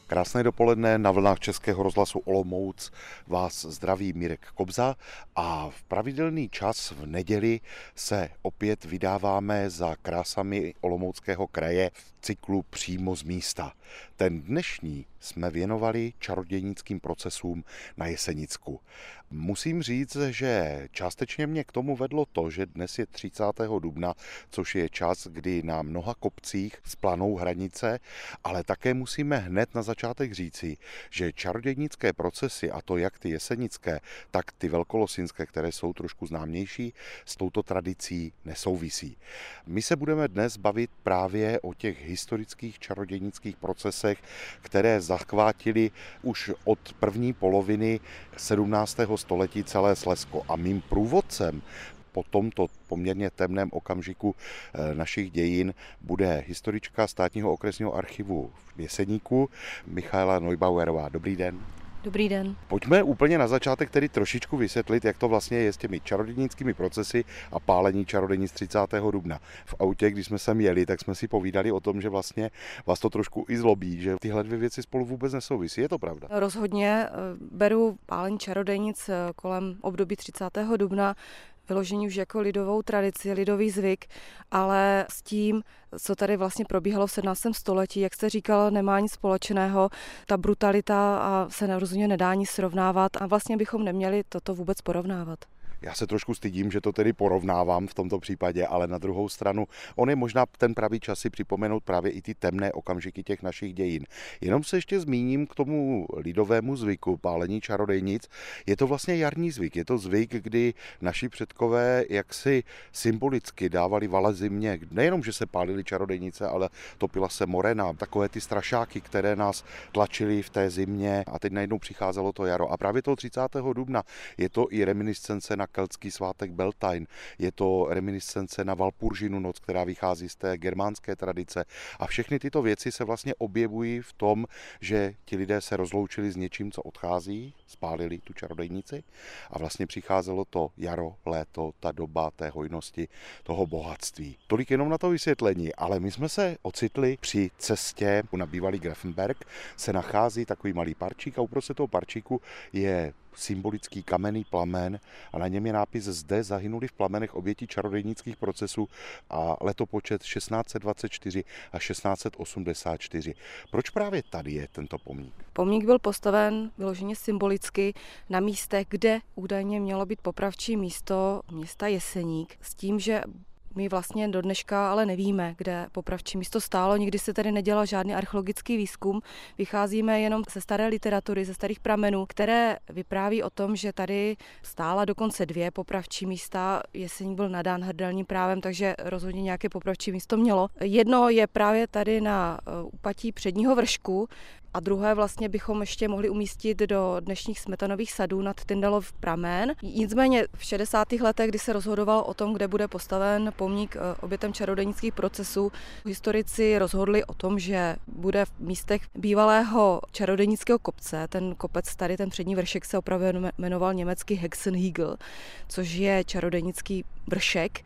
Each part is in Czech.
Krásné dopoledne, na vlnách Českého rozhlasu Olomouc vás zdraví Mirek Kobza a v pravidelný čas v neděli se opět vydáváme za krásami Olomouckého kraje v cyklu Přímo z místa. Ten dnešní jsme věnovali čarodějnickým procesům na Jesenicku. Musím říct, že částečně mě k tomu vedlo to, že dnes je 30. dubna, což je čas, kdy na mnoha kopcích splanou hranice, ale také musíme hned na začátek říci, že čarodějnické procesy, a to jak ty jesenické, tak ty velkolosynské, které jsou trošku známější, s touto tradicí nesouvisí. My se budeme dnes bavit právě o těch historických čarodějnických procesech, které zachvátily už od první poloviny 17. století celé Slezsko. A mým průvodcem po tomto poměrně temném okamžiku našich dějin bude historička Státního okresního archivu v Jeseníku Michaela Neubauerová. Dobrý den. Dobrý den. Pojďme úplně na začátek tedy trošičku vysvětlit, jak to vlastně je s těmi čarodějnickými procesy a pálení čarodějnic 30. dubna. V autě, když jsme sem jeli, tak jsme si povídali o tom, že vlastně vás to trošku i zlobí, že tyhle dvě věci spolu vůbec nesouvisí. Je to pravda? Rozhodně beru pálení čarodějnic kolem období 30. dubna vyložení už jako lidovou tradici, lidový zvyk, ale s tím, co tady vlastně probíhalo v 17. století, jak jste říkal, nemá nic společného. Ta brutalita se rozhodně nedá nic srovnávat a vlastně bychom neměli toto vůbec porovnávat. Já se trošku stydím, že to tedy porovnávám v tomto případě, ale na druhou stranu on je možná ten pravý čas si připomenout právě i ty temné okamžiky těch našich dějin. Jenom se ještě zmíním k tomu lidovému zvyku pálení čarodějnic. Je to vlastně jarní zvyk, je to zvyk, kdy naši předkové jaksi symbolicky dávali vala zimě. Nejenom, že se pálily čarodějnice, ale topila se morena, takové ty strašáky, které nás tlačily v té zimě a teď najednou přicházelo to jaro. A právě toho 30. dubna je to i reminiscence na keltský svátek Beltane. Je to reminiscence na Valpuržinu noc, která vychází z té germánské tradice. A všechny tyto věci se vlastně objevují v tom, že ti lidé se rozloučili s něčím, co odchází, spálili tu čarodějnici a vlastně přicházelo to jaro, léto, ta doba té hojnosti, toho bohatství. Tolik jenom na to vysvětlení, ale my jsme se ocitli při cestě na bývalý Grafenberg, se nachází takový malý parčík a uprostřed toho parčíku je symbolický kamenný plamen a na něm je nápis Zde zahynuli v plamenech oběti čarodějnických procesů a letopočet 1624 a 1684. Proč právě tady je tento pomník? Pomník byl postaven vyloženě symbolicky na místech, kde údajně mělo být popravčí místo města Jeseník, s tím, že my vlastně do dneška ale nevíme, kde popravčí místo stálo, nikdy se tady nedělal žádný archeologický výzkum, vycházíme jenom ze staré literatury, ze starých pramenů, které vypráví o tom, že tady stála dokonce 2 popravčí místa, Jeseník byl nadán hrdelním právem, takže rozhodně nějaké popravčí místo mělo. Jedno je právě tady na úpatí předního vršku, a druhé vlastně bychom ještě mohli umístit do dnešních smetanových sadů nad Tyndalov pramen. Nicméně v 60. letech, kdy se rozhodovalo o tom, kde bude postaven pomník obětem čarodějnických procesů, historici rozhodli o tom, že bude v místech bývalého čarodějnického kopce. Ten kopec tady, ten přední vršek se opravdu jmenoval německy Hexenhügel, což je čarodějnický vršek.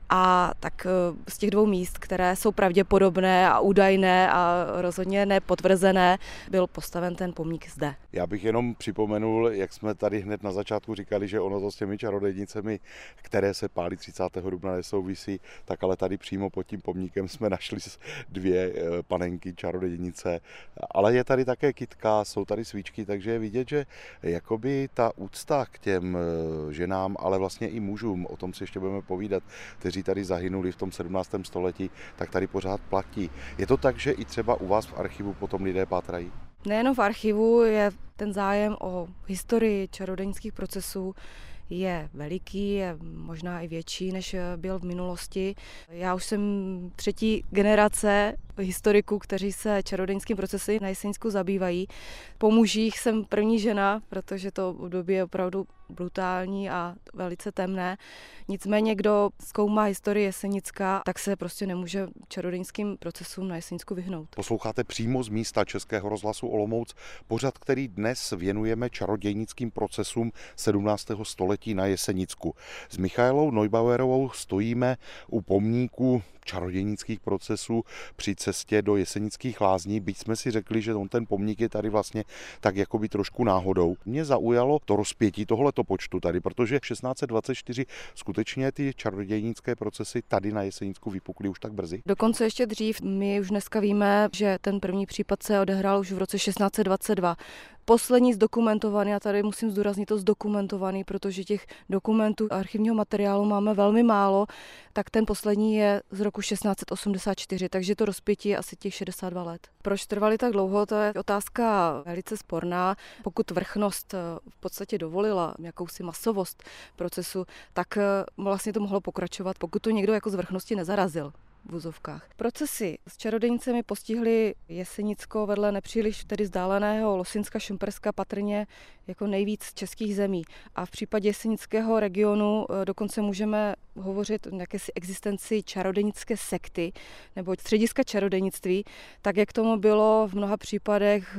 A tak z těch 2 míst, které jsou pravděpodobné a údajné a rozhodně nepotvrzené, byl postaven ten pomník zde. Já bych jenom připomenul, jak jsme tady hned na začátku říkali, že ono to s těmi čarodějnicemi, které se pálí 30. dubna, nesouvisí, tak ale tady přímo pod tím pomníkem jsme našli 2 panenky čarodějnice, ale je tady také kytka, jsou tady svíčky, takže je vidět, že jakoby ta úcta k těm ženám, ale vlastně i mužům, o tom si ještě budeme povídat, kteří tady zahynuli v tom 17. století, tak tady pořád platí. Je to tak, že i třeba u vás v archivu potom lidé pátrají? Nejenom v archivu je ten zájem o historii čarodějnických procesů je veliký, je možná i větší, než byl v minulosti. Já už jsem 3. generace historiků, kteří se čarodějnickými procesy na Jesenicku zabývají. Po mužích jsem první žena, protože to období je opravdu brutální a velice temné. Nicméně, kdo zkoumá historii Jesenicka, tak se prostě nemůže čarodějnickým procesům na Jesenicku vyhnout. Posloucháte přímo z místa Českého rozhlasu Olomouc pořad, který dnes věnujeme čarodějnickým procesům 17. století na Jesenicku. S Michaelou Neubauerovou stojíme u pomníku čarodějnických procesů při cestě do Jesenických lázní, byť jsme si řekli, že on ten pomník je tady vlastně tak jakoby trošku náhodou. Mě zaujalo to rozpětí tohoto počtu tady, protože 1624 skutečně ty čarodějnické procesy tady na Jesenicku vypukly už tak brzy. Dokonce ještě dřív, my už dneska víme, že ten první případ se odehrál už v roce 1622. Poslední zdokumentovaný, a tady musím zdůraznit to zdokumentovaný, protože těch dokumentů archivního materiálu máme velmi málo, tak ten poslední je z roku 1684, takže to rozpětí je asi těch 62 let. Proč trvali tak dlouho, to je otázka velice sporná. Pokud vrchnost v podstatě dovolila jakousi masovost procesu, tak vlastně to mohlo pokračovat, pokud to někdo jako z vrchnosti nezarazil. V vozovkách. Procesy s čarodějnicemi postihly Jesenicko vedle nepříliš tedy vzdáleného Losinska, Šumperska patrně jako nejvíc českých zemí. A v případě jesenického regionu dokonce můžeme hovořit o jakési existenci čarodějnické sekty nebo střediska čarodějnictví, tak jak tomu bylo v mnoha případech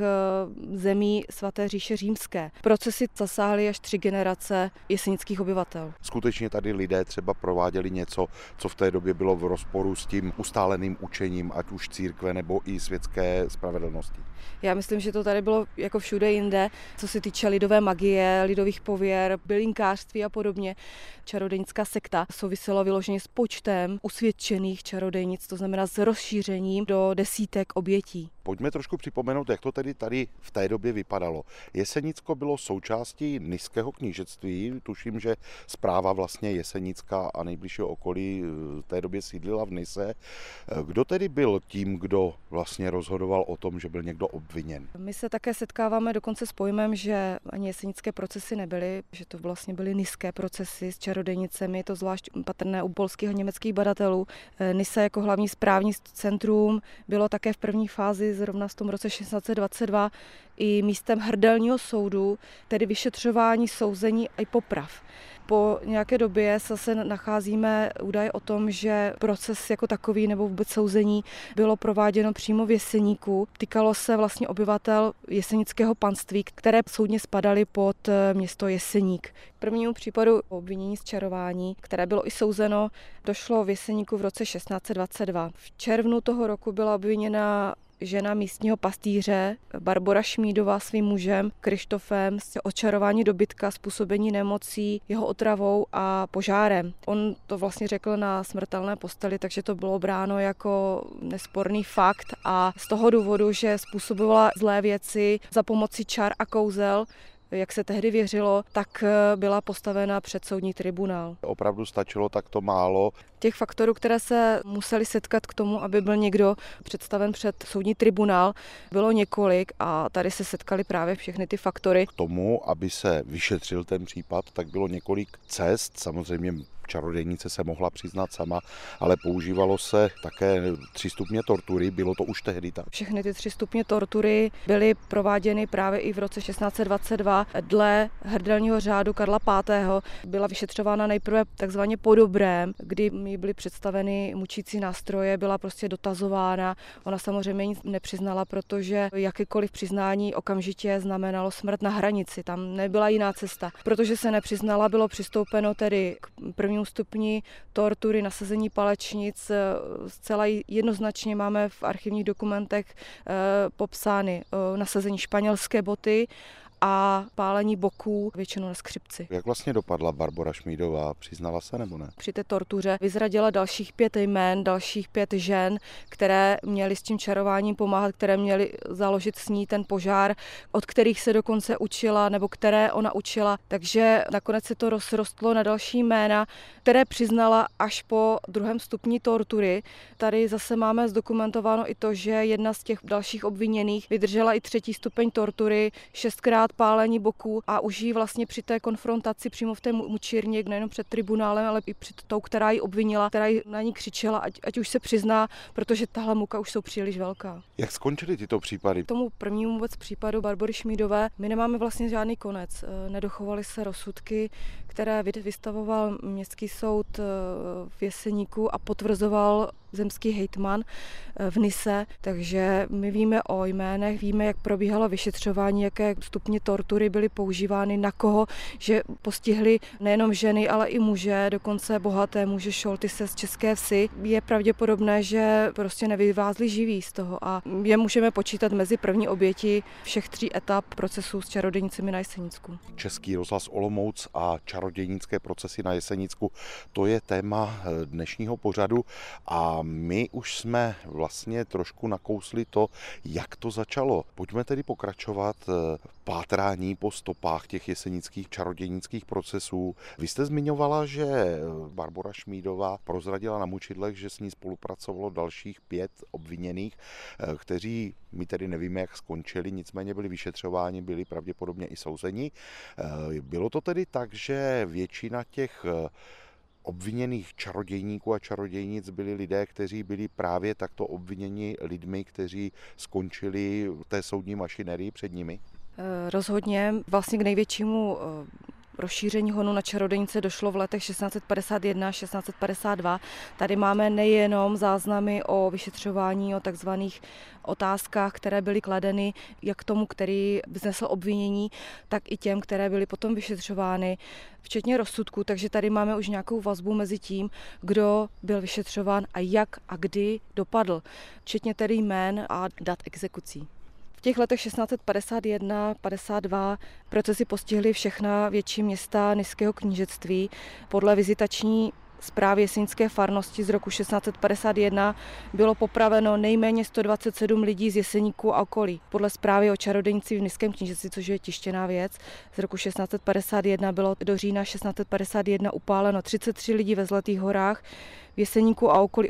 zemí Svaté říše římské. Procesy zasáhly až 3 generace jesenických obyvatel. Skutečně tady lidé třeba prováděli něco, co v té době bylo v rozporu s tím ustáleným učením, ať už církve nebo i světské spravedlnosti. Já myslím, že to tady bylo jako všude jinde, co se týče lidové magie, lidových pověr, bylinkářství a podobně. Čarodějnická sekta souvisela vyloženě s počtem usvědčených čarodějnic, to znamená s rozšířením do desítek obětí. Pojďme trošku připomenout, jak to tedy tady v té době vypadalo. Jesenicko bylo součástí Nyského knížectví, tuším, že správa vlastně Jesenicka a nejbližšího okolí v té době sídlila v Nyse. Kdo tedy byl tím, kdo vlastně rozhodoval o tom, že byl někdo obviněn? My se také setkáváme dokonce s pojmem, že ani jesenické procesy nebyly, že to vlastně byly nyské procesy s čarodějnicemi, je to zvlášť patrné u polských a německých badatelů. Nysa jako hlavní správní centrum bylo také v první fázi zrovna v tom roce 1622 i místem hrdelního soudu, tedy vyšetřování, souzení a i poprav. Po nějaké době se nacházíme údaje o tom, že proces jako takový nebo vůbec souzení bylo prováděno přímo v Jeseníku. Týkalo se vlastně obyvatel jesenického panství, které soudně spadaly pod město Jeseník. K prvnímu případu obvinění z čarování, které bylo i souzeno, došlo v Jeseníku v roce 1622. V červnu toho roku byla obviněna žena místního pastýře Barbora Šmídová svým mužem Krištofem z očarování dobytka, způsobení nemocí, jeho otravou a požárem. On to vlastně řekl na smrtelné posteli, takže to bylo bráno jako nesporný fakt a z toho důvodu, že způsobovala zlé věci za pomoci čar a kouzel, jak se tehdy věřilo, tak byla postavena před soudní tribunál. Opravdu stačilo takto málo? Těch faktorů, které se museli setkat k tomu, aby byl někdo představen před soudní tribunál, bylo několik a tady se setkaly právě všechny ty faktory. K tomu, aby se vyšetřil ten případ, tak bylo několik cest, samozřejmě čarodějnice se mohla přiznat sama, ale používalo se také 3 stupně tortury, bylo to už tehdy tak. Všechny ty 3 stupně tortury byly prováděny právě i v roce 1622 dle hrdelního řádu Karla V. Byla vyšetřována nejprve takzvaně po dobrém, kdy jí byly představeny mučící nástroje, byla prostě dotazována. Ona samozřejmě nic nepřiznala, protože jakékoliv přiznání okamžitě znamenalo smrt na hranici, tam nebyla jiná cesta. Protože se nepřiznala, bylo přistoupeno tedy k prvnímu stupni tortury, nasazení palečnic. Zcela jednoznačně máme v archivních dokumentech popsány nasazení španělské boty a pálení boků, většinou na skřipci. Jak vlastně dopadla Barbora Šmídová? Přiznala se nebo ne? Při té tortuře vyzradila dalších 5 jmén, dalších 5 žen, které měly s tím čarováním pomáhat, které měly založit s ní ten požár, od kterých se dokonce učila, nebo které ona učila. Takže nakonec se to rozrostlo na další jména, které přiznala až po 2. stupni tortury. Tady zase máme zdokumentováno i to, že jedna z těch dalších obviněných vydržela i 3. stupeň tortury, 6krát pálení boků a už jí vlastně při té konfrontaci přímo v té mučírně, nejenom před tribunálem, ale i před tou, která ji obvinila, která jí na ní křičela, ať už se přizná, protože tahle muka už jsou příliš velká. Jak skončily tyto případy? K tomu prvnímu vůbec případu Barbory Šmídové my nemáme vlastně žádný konec. Nedochovaly se rozsudky, které vystavoval Městský soud v Jeseníku a potvrzoval zemský hejtman v Nise, takže my víme o jménech, víme, jak probíhalo vyšetřování, jaké stupně tortury byly používány, na koho, že postihli nejenom ženy, ale i muže, dokonce bohaté muže Šoltyse z České Vsi. Je pravděpodobné, že prostě nevyvázli živí z toho a je můžeme počítat mezi první oběti všech 3 etap procesu s čarodějnicemi na Jesenicku. Český rozhlas Olomouc a čarodějnické procesy na Jesenicku, to je téma dnešního pořadu a my už jsme vlastně trošku nakousli to, jak to začalo. Pojďme tedy pokračovat v pátrání po stopách těch jesenických čarodějnických procesů. Vy jste zmiňovala, že Barbora Šmídová prozradila na mučidlech, že s ní spolupracovalo dalších 5 obviněných, kteří my tedy nevíme, jak skončili, nicméně byli vyšetřováni, byli pravděpodobně i souzeni. Bylo to tedy tak, že většina těch obviněných čarodějníků a čarodějnic byli lidé, kteří byli právě takto obviněni lidmi, kteří skončili v té soudní mašinerii před nimi? Rozhodně vlastně k největšímu rozšíření honu na čarodějnice došlo v letech 1651 a 1652. Tady máme nejenom záznamy o vyšetřování, o takzvaných otázkách, které byly kladeny jak tomu, který vznesl obvinění, tak i těm, které byly potom vyšetřovány, včetně rozsudku. Takže tady máme už nějakou vazbu mezi tím, kdo byl vyšetřován a jak a kdy dopadl, včetně tedy jmén a dat exekucí. V těch letech 1651-52 procesy postihly všechna větší města Niského knížectví. Podle vizitační zprávy jesenické farnosti z roku 1651 bylo popraveno nejméně 127 lidí z Jeseníku a okolí. Podle zprávy o čarodějnici v Niském knížectví, což je tištěná věc, z roku 1651 bylo do října 1651 upáleno 33 lidí ve Zlatých horách, v Jeseníku a okolí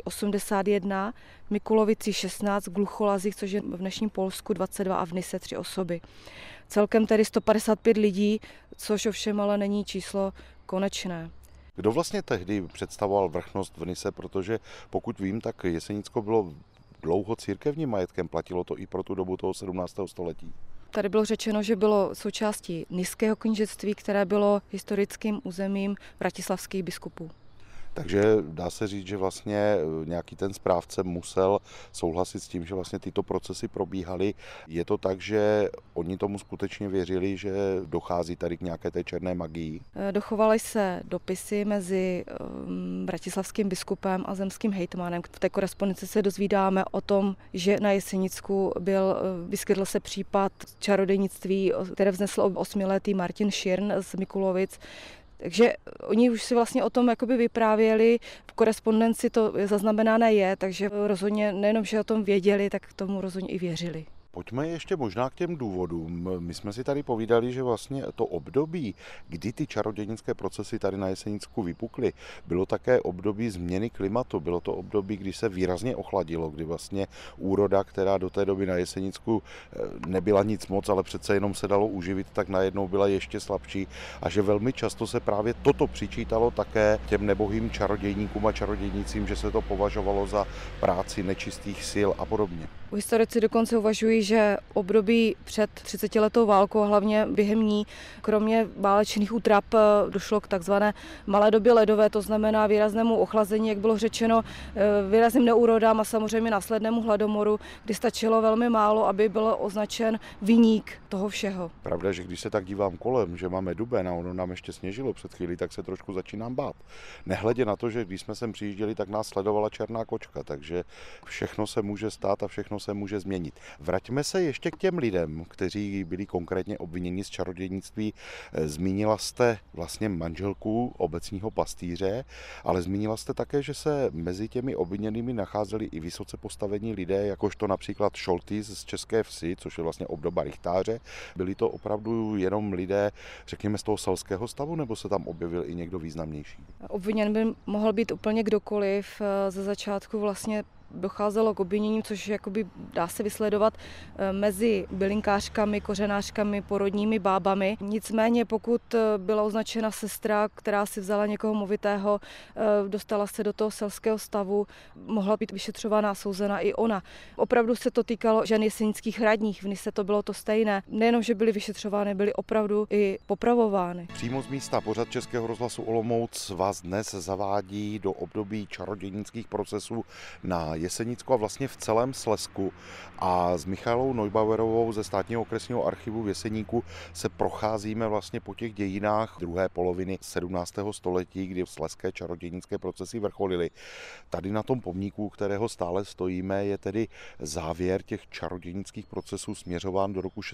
81, v Mikulovici 16, v Glucholazích, což je v dnešním Polsku 22 a v Nise 3 osoby. Celkem tedy 155 lidí, což ovšem ale není číslo konečné. Kdo vlastně tehdy představoval vrchnost v Nise, protože pokud vím, tak Jesenicko bylo dlouho církevním majetkem, platilo to i pro tu dobu toho 17. století. Tady bylo řečeno, že bylo součástí Niského knížectví, které bylo historickým územím vratislavských biskupů. Takže dá se říct, že vlastně nějaký ten správce musel souhlasit s tím, že vlastně tyto procesy probíhaly. Je to tak, že oni tomu skutečně věřili, že dochází tady k nějaké té černé magii? Dochovaly se dopisy mezi vratislavským biskupem a zemským hejtmanem. V té korespondenci se dozvídáme o tom, že na Jesenicku vyskytl se případ čarodějnictví, které vznesl 8letý Martin Širn z Mikulovic. Takže oni už si vlastně o tom jakoby vyprávěli, v korespondenci to zaznamenané je, takže rozhodně nejenom, že o tom věděli, tak tomu rozhodně i věřili. Pojďme ještě možná k těm důvodům. My jsme si tady povídali, že vlastně to období, kdy ty čarodějnické procesy tady na Jesenicku vypukly, bylo také období změny klimatu. Bylo to období, kdy se výrazně ochladilo, kdy vlastně úroda, která do té doby na Jesenicku nebyla nic moc, ale přece jenom se dalo uživit, tak najednou byla ještě slabší a že velmi často se právě toto přičítalo také těm nebohým čarodějníkům a čarodějnicím, že se to považovalo za práci nečistých sil a podobně. Historici dokonce uvažují, že období před 30letou válkou a hlavně během ní, kromě válečných útrap, došlo k takzvané malé době ledové, to znamená výraznému ochlazení, jak bylo řečeno, výrazným neúrodám a samozřejmě následnému hladomoru, kdy stačilo velmi málo, aby byl označen viník toho všeho. Pravda, že když se tak dívám kolem, že máme duben a ono nám ještě sněžilo před chvílí, tak se trošku začínám bát. Nehledě na to, že když jsme sem přijížděli, tak nás sledovala černá kočka, takže všechno se může stát a všechno se může změnit. Vraťme se ještě k těm lidem, kteří byli konkrétně obviněni z čarodějnictví. Zmínila jste vlastně manželku obecního pastýře, ale zmínila jste také, že se mezi těmi obviněnými nacházeli i vysoce postavení lidé, jakožto například Šoltys z České Vsi, což je vlastně obdoba rychtáře. Byli to opravdu jenom lidé, řekněme, z toho selského stavu, nebo se tam objevil i někdo významnější? Obviněn by mohl být úplně kdokoliv. Ze začátku vlastně docházelo k obviněním, což jakoby dá se vysledovat mezi bylinkářkami, kořenářkami, porodními bábami. Nicméně pokud byla označena sestra, která si vzala někoho movitého, dostala se do toho selského stavu, mohla být vyšetřována, souzena i ona. Opravdu se to týkalo žen jesenických radních, v Nise to bylo to stejné. Nejenom, že byly vyšetřovány, byly opravdu i popravovány. Přímo z místa pořad Českého rozhlasu Olomouc vás dnes zavádí do období čarodějnických procesů na Jesenicku a vlastně v celém Slezsku. A s Michailou Neubauerovou ze Státního okresního archivu v Jeseníku se procházíme vlastně po těch dějinách druhé poloviny 17. století, kdy slezské čarodějnické procesy vrcholily. Tady na tom pomníku, kterého stále stojíme, je tedy závěr těch čarodějnických procesů směřován do roku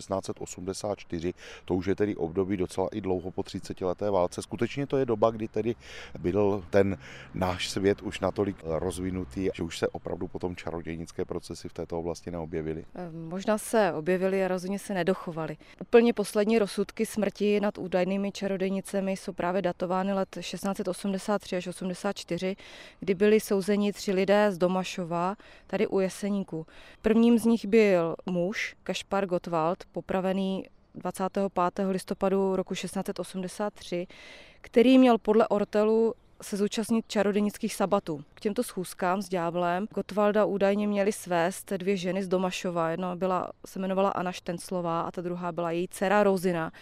1684. To už je tedy období docela i dlouho po 30leté válce. Skutečně to je doba, kdy tedy byl ten náš svět už natolik rozvinutý, že už se opravdu potom čarodějnické procesy v této oblasti neobjevily. Možná se objevily a rozhodně se nedochovaly. Úplně poslední rozsudky smrti nad údajnými čarodějnicemi jsou právě datovány let 1683 až 84, kdy byli souzeni 3 lidé z Domašova, tady u Jeseníku. Prvním z nich byl muž, Kašpar Gottwald, popravený 25. listopadu roku 1683, který měl podle Ortelu se zúčastnit čarodějnických sabatů. K těmto schůzkám s ďáblem Gottwalda údajně měly svést 2 ženy z Domašova. Jedna se jmenovala Anna Štenclová a ta druhá byla její dcera Rozina.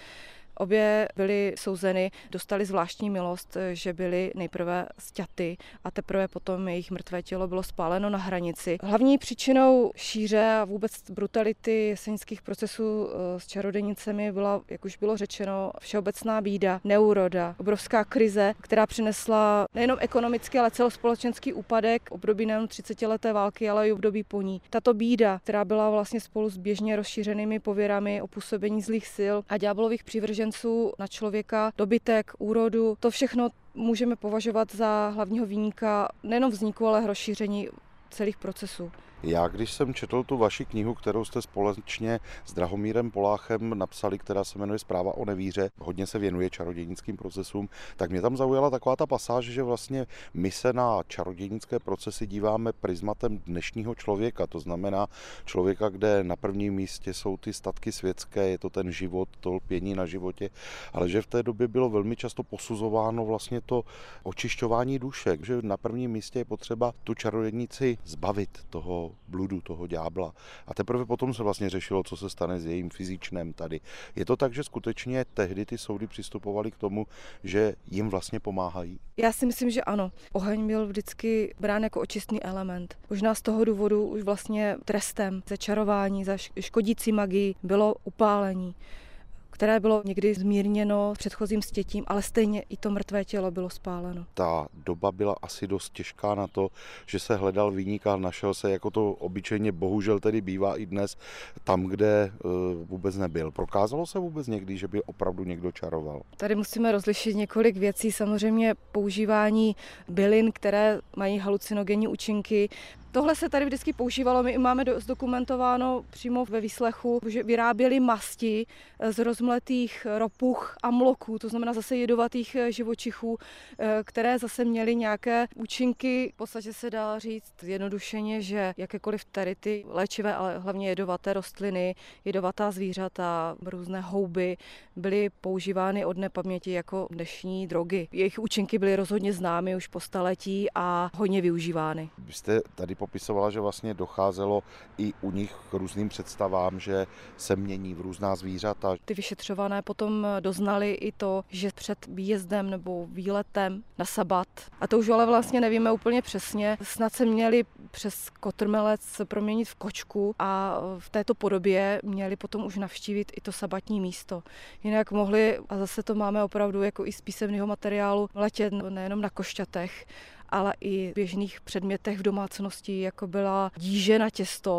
Obě byly souzeny, dostali zvláštní milost, že byly nejprve sťaty a teprve potom jejich mrtvé tělo bylo spáleno na hranici. Hlavní příčinou šíře a vůbec brutality jesenických procesů s čarodějnicemi byla, jak už bylo řečeno, všeobecná bída, neúroda, obrovská krize, která přinesla nejenom ekonomický, ale celospolečenský úpadek, období nejen 30leté války, ale i období po ní. Tato bída, která byla vlastně spolu s běžně rozšířenými pověrami o působení zlých sil a ďáblových přívrženců na člověka, dobytek, úrodu, to všechno můžeme považovat za hlavního viníka nejenom vzniku, ale rozšíření celých procesů. Já, když jsem četl tu vaši knihu, kterou jste společně s Drahomírem Poláchem napsali, která se jmenuje Zpráva o nevíře, hodně se věnuje čarodějnickým procesům, tak mě tam zaujala taková ta pasáž, že vlastně my se na čarodějnické procesy díváme prismatem dnešního člověka, to znamená člověka, kde na prvním místě jsou ty statky světské, je to ten život, to lpění na životě, ale že v té době bylo velmi často posuzováno vlastně to očišťování duše, že na prvním místě je potřeba tu čarodějnici zbavit toho bludu, toho ďábla. A teprve potom se vlastně řešilo, co se stane s jejím fyzičnem tady. Je to tak, že skutečně tehdy ty soudy přistupovaly k tomu, že jim vlastně pomáhají? Já si myslím, že ano. Oheň byl vždycky brán jako očistný element. Možná z toho důvodu už vlastně trestem za čarování, za škodící magii bylo upálení, které bylo někdy zmírněno předchozím stětím, ale stejně i to mrtvé tělo bylo spáleno. Ta doba byla asi dost těžká na to, že se hledal viník a našel se, jako to obyčejně bohužel tedy bývá i dnes, tam, kde vůbec nebyl. Prokázalo se vůbec někdy, že by opravdu někdo čaroval? Tady musíme rozlišit několik věcí. Samozřejmě používání bylin, které mají halucinogenní účinky. Tohle se tady vždycky používalo, my máme zdokumentováno přímo ve výslechu, že vyráběli masti z rozmletých ropuch a mloků, to znamená zase jedovatých živočichů, které zase měly nějaké účinky. V podstatě se dá říct jednodušeně, že jakékoliv tady ty léčivé, ale hlavně jedovaté rostliny, jedovatá zvířata, různé houby byly používány od nepaměti jako dnešní drogy. Jejich účinky byly rozhodně známy už po staletí a hodně využívány. Vy jste tady popisovala, že vlastně docházelo i u nich k různým představám, že se mění v různá zvířata. Ty vyšetřované potom doznali i to, že před výjezdem nebo výletem na sabat, a to už ale vlastně nevíme úplně přesně, snad se měli přes kotrmelec proměnit v kočku a v této podobě měli potom už navštívit i to sabatní místo. Jinak mohli, a zase to máme opravdu jako i z písemného materiálu, letět nejenom na košťatech, ale i v běžných předmětech v domácnosti, jako byla díže na těsto,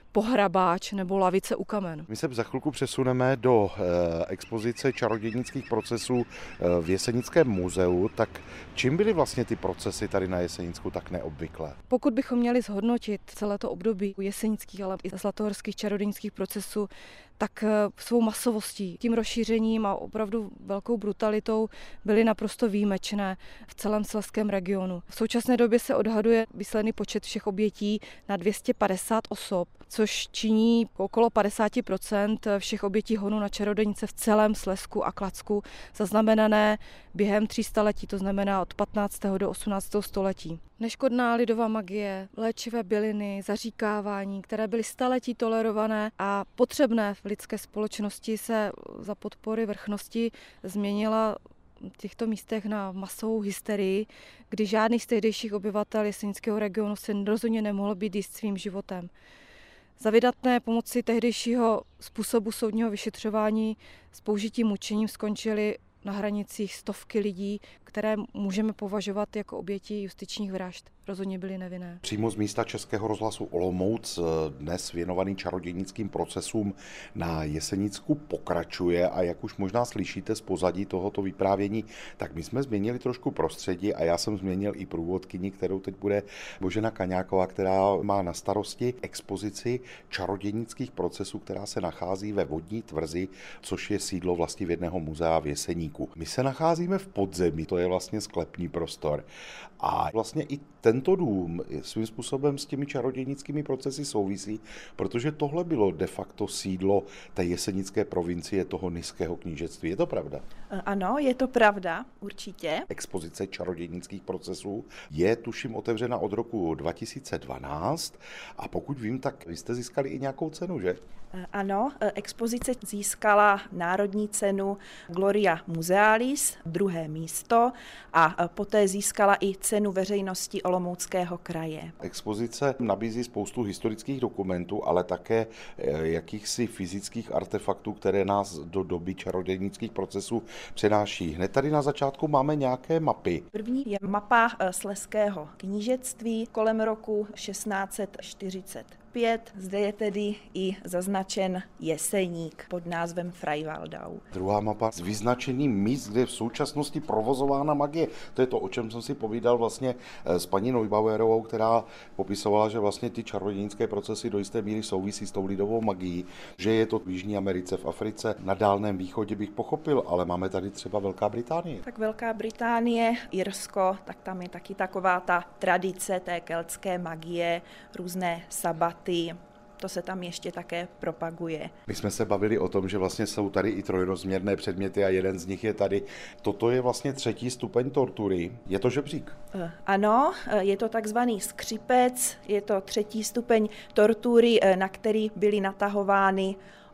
pohrabáč nebo lavice u kamen. My se za chvilku přesuneme do expozice čarodějnických procesů v Jesenickém muzeu. Tak čím byly vlastně ty procesy tady na Jesenicku tak neobvyklé? Pokud bychom měli zhodnotit celé to období jesenických, ale i zlatohorských čarodějnických procesů, tak svou masovostí, tím rozšířením a opravdu velkou brutalitou byly naprosto výjimečné v celém slezském regionu. V současné době se odhaduje výsledný počet všech obětí na 250 osob, což činí okolo 50% všech obětí honu na čarodějnice v celém Slezsku a Kladsku, zaznamenané během 300 letí, to znamená od 15. do 18. století. Neškodná lidová magie, léčivé byliny, zaříkávání, které byly staletí tolerované a potřebné v lidské společnosti, se za podpory vrchnosti změnila v těchto místech na masovou hysterii, kdy žádný z tehdejších obyvatel jesenického regionu se rozhodně nemohl být jist svým životem. Za vydatné pomoci tehdejšího způsobu soudního vyšetřování s použitím mučením skončily na hranicích stovky lidí, které můžeme považovat jako oběti justičních vražd. Rozhodně byly nevinné. Přímo z místa Českého rozhlasu Olomouc, dnes věnovaný čarodějnickým procesům na Jesenicku, pokračuje a jak už možná slyšíte z pozadí tohoto vyprávění, tak my jsme změnili trošku prostředí a já jsem změnil i průvodkyni, kterou teď bude Božena Kaňáková, která má na starosti expozici čarodějnických procesů, která se nachází ve Vodní tvrzi, což je sídlo vlastivědného muzea v Jeseníku. My se nacházíme v podzemí, to je vlastně sklepní prostor. A vlastně i tento dům svým způsobem s těmi čarodějnickými procesy souvisí, protože tohle bylo de facto sídlo té jesenické provincie toho Nyského knížectví. Je to pravda? Ano, je to pravda, určitě. Expozice čarodějnických procesů je, tuším, otevřena od roku 2012 a pokud vím, tak vy jste získali i nějakou cenu, že? Ano, expozice získala národní cenu Gloria Musealis, 2. místo, a poté získala i cenu veřejnosti Olomouckého kraje. Expozice nabízí spoustu historických dokumentů, ale také jakýchsi fyzických artefaktů, které nás do doby čarodějnických procesů přenáší. Hned tady na začátku máme nějaké mapy. První je mapa Slezského knížectví kolem roku 1645. Zde je tedy i zaznačen Jeseník pod názvem Freiwaldau. Druhá mapa s vyznačením míst, kde je v současnosti provozována magie. To je to, o čem jsem si povídal vlastně s paní Neubauerovou, která popisovala, že vlastně ty čarodějnické procesy do jisté míry souvisí s tou lidovou magií, že je to v Jižní Americe, v Africe, na Dálném východě bych pochopil, ale máme tady třeba Velká Británie. Tak Velká Británie, Irsko, tak tam je taky taková ta tradice té keltské magie, různé sabaty. To se tam ještě také propaguje. My jsme se bavili o tom, že vlastně jsou tady i trojrozměrné předměty a jeden z nich je tady. Toto je vlastně 3. stupeň tortury. Je to žebřík? Ano, je to takzvaný skřipec, je to 3. stupeň tortury, na který byly natahovány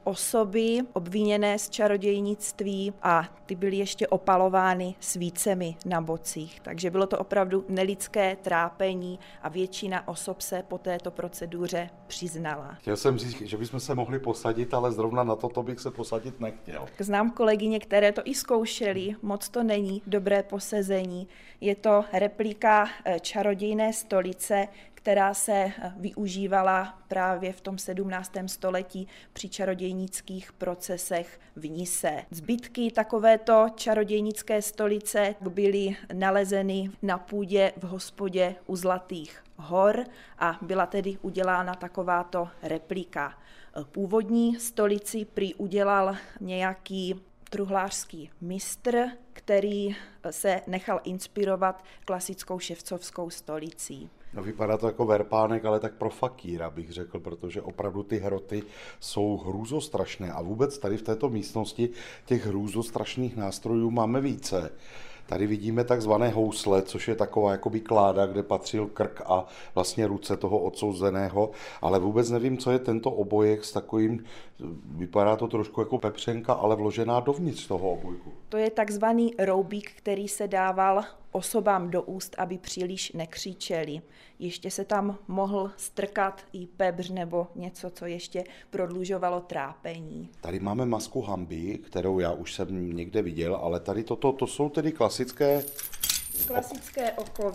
osoby obviněné z čarodějnictví a ty byly ještě opalovány svícemi na bocích. Takže bylo to opravdu nelidské trápení a většina osob se po této proceduře přiznala. Chtěl jsem říct, že bychom se mohli posadit, ale zrovna na toto bych se posadit nechtěl. Znám kolegyně, které to i zkoušely, moc to není dobré posezení. Je to replika čarodějné stolice, která se využívala právě v tom 17. století při čarodějnických procesech v Nise. Zbytky takovéto čarodějnické stolice byly nalezeny na půdě v hospodě u Zlatých hor a byla tedy udělána takováto replika. Původní stolici prý udělal nějaký truhlářský mistr, který se nechal inspirovat klasickou ševcovskou stolicí. No, vypadá to jako verpánek, ale tak pro fakíra bych řekl, protože opravdu ty hroty jsou hrůzostrašné a vůbec tady v této místnosti těch hrůzostrašných nástrojů máme více. Tady vidíme takzvané housle, což je taková jakoby kláda, kde patřil krk a vlastně ruce toho odsouzeného, ale vůbec nevím, co je tento obojek s takovým, vypadá to trošku jako pepřenka, ale vložená dovnitř toho obojku. To je takzvaný roubík, který se dával osobám do úst, aby příliš nekřičeli. Ještě se tam mohl strkat i pebř nebo něco, co ještě prodlužovalo trápení. Tady máme masku hanby, kterou já už jsem někde viděl, ale tady to jsou tedy klasické okovy.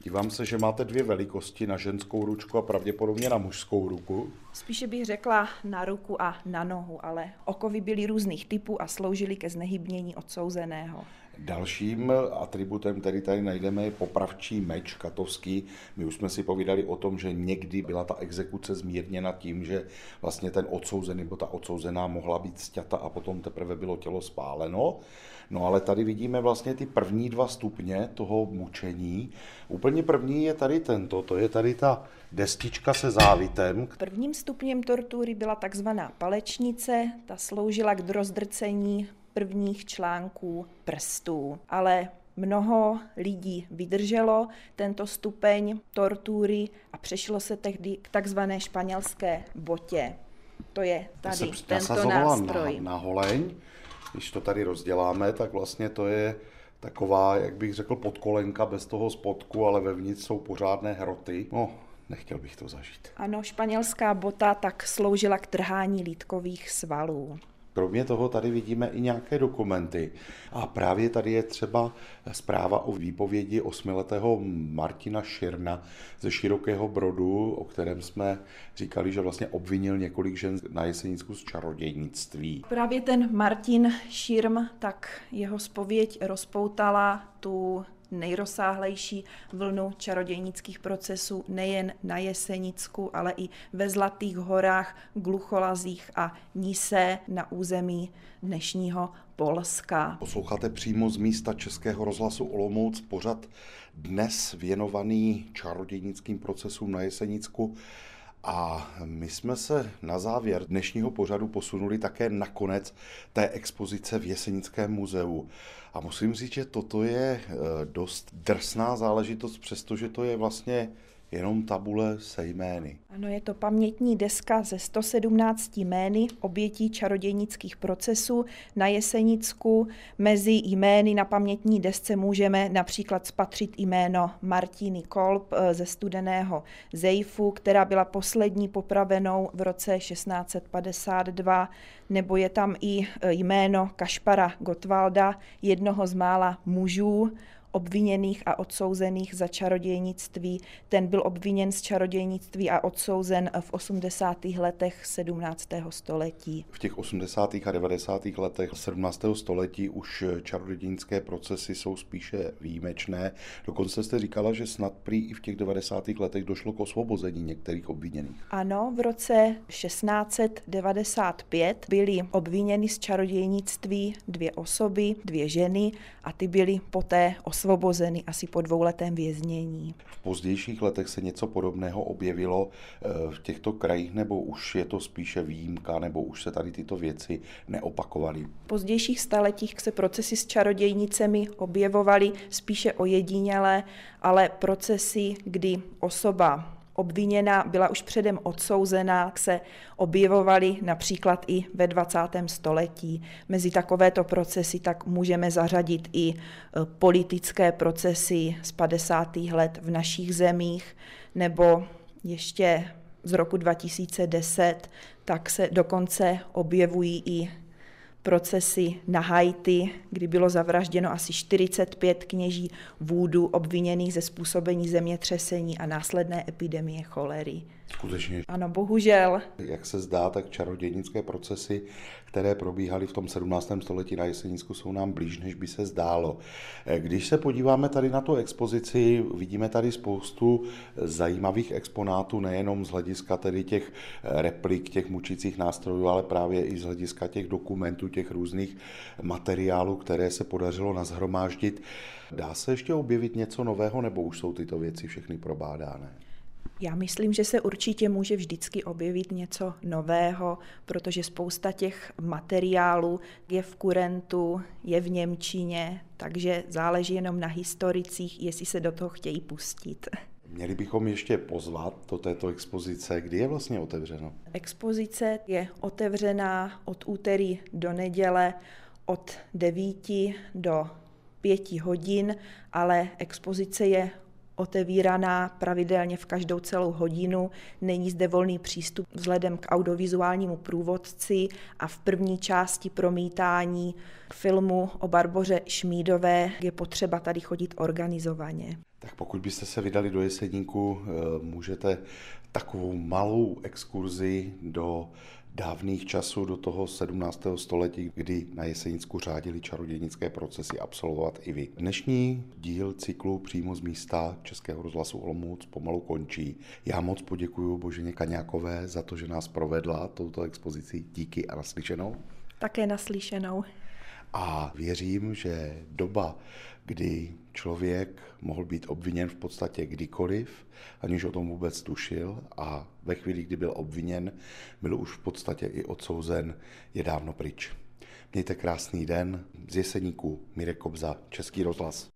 Dívám se, že máte 2 velikosti, na ženskou ručku a pravděpodobně na mužskou ruku. Spíše bych řekla na ruku a na nohu, ale okovy byly různých typů a sloužily ke znehybnění odsouzeného. Dalším atributem, který tady najdeme, je popravčí meč katovský. My už jsme si povídali o tom, že někdy byla ta exekuce zmírněna tím, že vlastně ten odsouzený nebo ta odsouzená mohla být sťata a potom teprve bylo tělo spáleno. No ale tady vidíme vlastně ty první 2 stupně toho mučení. Úplně první je tady tento, to je tady ta destička se závitem. Prvním stupněm tortury byla takzvaná palečnice, ta sloužila k rozdrcení prvních článků prstů, ale mnoho lidí vydrželo tento stupeň tortury a přešlo se tehdy k takzvané španělské botě. To je tady tento nástroj. Na holeň. Když to tady rozděláme, tak vlastně to je taková, jak bych řekl, podkolenka bez toho spodku, ale vevnitř jsou pořádné hroty. No, nechtěl bych to zažít. Ano, španělská bota tak sloužila k trhání lýtkových svalů. Kromě toho tady vidíme i nějaké dokumenty. A právě tady je třeba zpráva o výpovědi 8letého Martina Širna ze Širokého Brodu, o kterém jsme říkali, že vlastně obvinil několik žen na Jesenicku z čarodějnictví. Právě ten Martin Širm, tak jeho zpověď rozpoutala tu nejrozsáhlejší vlnu čarodějnických procesů nejen na Jesenicku, ale i ve Zlatých horách, Glucholazích a Nise na území dnešního Polska. Posloucháte přímo z místa Českého rozhlasu Olomouc pořad dnes věnovaný čarodějnickým procesům na Jesenicku. A my jsme se na závěr dnešního pořadu posunuli také na konec té expozice v Jesenickém muzeu. A musím říct, že toto je dost drsná záležitost, přestože to je vlastně jenom tabule se jmény. Ano, je to pamětní deska ze 117 jmény obětí čarodějnických procesů na Jesenicku. Mezi jmény na pamětní desce můžeme například spatřit jméno Martiny Kolb ze Studeného Zejfu, která byla poslední popravenou v roce 1652, nebo je tam i jméno Kašpara Gottwalda, jednoho z mála mužů obviněných a odsouzených za čarodějnictví. Ten byl obviněn z čarodějnictví a odsouzen v 80. letech 17. století. V těch 80. a 90. letech 17. století už čarodějnické procesy jsou spíše výjimečné. Dokonce jste říkala, že snad prý i v těch 90. letech došlo k osvobození některých obviněných. Ano, v roce 1695 byly obviněny z čarodějnictví 2 osoby, 2 ženy a ty byly poté osvobozeny asi po 2letém věznění. V pozdějších letech se něco podobného objevilo v těchto krajích, nebo už je to spíše výjimka, nebo už se tady tyto věci neopakovaly? V pozdějších staletích se procesy s čarodějnicemi objevovaly spíše ojediněle, ale procesy, kdy osoba obviněná byla už předem odsouzená, se objevovaly například i ve 20. století. Mezi takovéto procesy tak můžeme zařadit i politické procesy z 50. let v našich zemích, nebo ještě z roku 2010, tak se dokonce objevují i procesy na Haiti, kdy bylo zavražděno asi 45 kněží vůdu obviněných ze způsobení zemětřesení a následné epidemie cholery. Skutečně. Ano, bohužel. Jak se zdá, tak čarodějnické procesy, které probíhaly v tom 17. století na Jesenicku, jsou nám blíž, než by se zdálo. Když se podíváme tady na tu expozici, vidíme tady spoustu zajímavých exponátů, nejenom z hlediska tedy těch replik, těch mučících nástrojů, ale právě i z hlediska těch dokumentů, těch různých materiálů, které se podařilo nashromáždit. Dá se ještě objevit něco nového, nebo už jsou tyto věci všechny probádané? Já myslím, že se určitě může vždycky objevit něco nového, protože spousta těch materiálů je v kurentu, je v němčině, takže záleží jenom na historicích, jestli se do toho chtějí pustit. Měli bychom ještě pozvat do této expozice. Kdy je vlastně otevřeno? Expozice je otevřená od úterý do neděle od 9 do 5 hodin, ale expozice je otevíraná pravidelně v každou celou hodinu, není zde volný přístup vzhledem k audiovizuálnímu průvodci a v první části promítání filmu o Barboře Šmídové je potřeba tady chodit organizovaně. Tak pokud byste se vydali do Jeseníku, můžete takovou malou exkurzi do dávných časů, do toho 17. století, kdy na Jesenicku řádili čarodějnické procesy, absolvovat i vy. Dnešní díl cyklu Přímo z místa Českého rozhlasu Olomouc pomalu končí. Já moc poděkuji Boženě Kaňákové za to, že nás provedla touto expozicí. Díky a naslyšenou. Také naslyšenou. A věřím, že doba, kdy člověk mohl být obviněn v podstatě kdykoliv, aniž o tom vůbec tušil, a ve chvíli, kdy byl obviněn, byl už v podstatě i odsouzen, je dávno pryč. Mějte krásný den. Z Jeseníku Mirek Kobza, Český rozhlas.